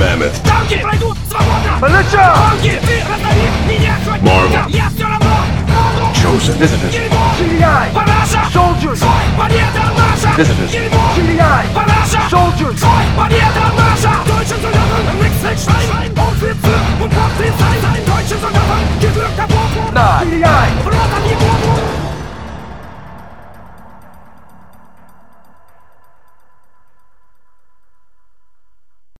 Mammoth. Танки пройдут свободно! Militia! Танки, ты разнови меня хоть Marvel. Я все равно Chosen. Visitors. Дерьмо! CDI! Параша! Soldiers! Победа наша! Visitors. Дерьмо!